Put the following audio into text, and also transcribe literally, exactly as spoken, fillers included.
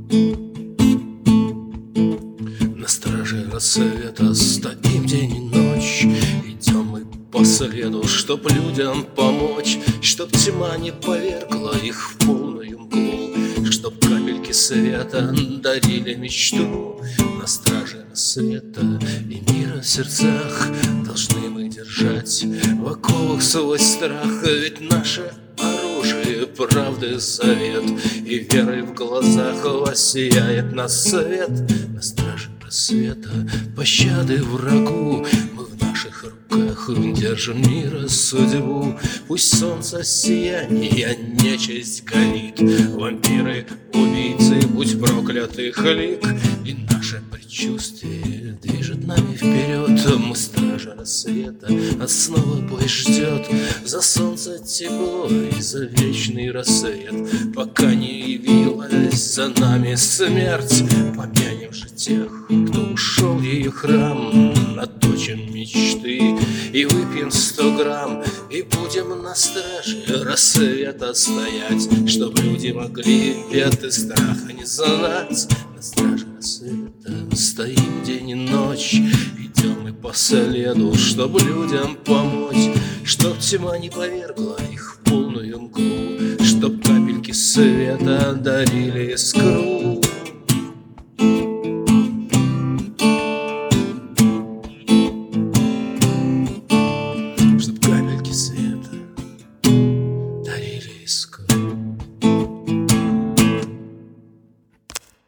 На страже рассвета стоим день и ночь, идем мы по следу, чтоб людям помочь, чтоб тьма не повергла их в полную мглу, чтоб капельки света дарили мечту. На страже рассвета и мира в сердцах должны мы держать в оковах свой страх, ведь наше оружие правды совет, и верой в глазах воссияет нас свет. На страже рассвета пощады врагу мы в наших руках держим мира судьбу. Пусть солнце сияние нечисть горит, вампиры, убийцы, будь проклятых лик, и наше предчувствие движет нами вперед. Мы стражи рассвета, а снова бой ждет за солнце тепло и за вечный рассвет, пока не явилась за нами смерть. Помянем же тех, кто ушел в ее храм, наточим мечты и выпьем сто грамм, и будем на страже рассвета стоять, чтоб люди могли бед и страха не знать. На страже рассвета стоим день и ночь, идем мы по следу, чтоб людям помочь, чтоб тьма не повергла их в полную мглу, чтоб капельки света дарили искру.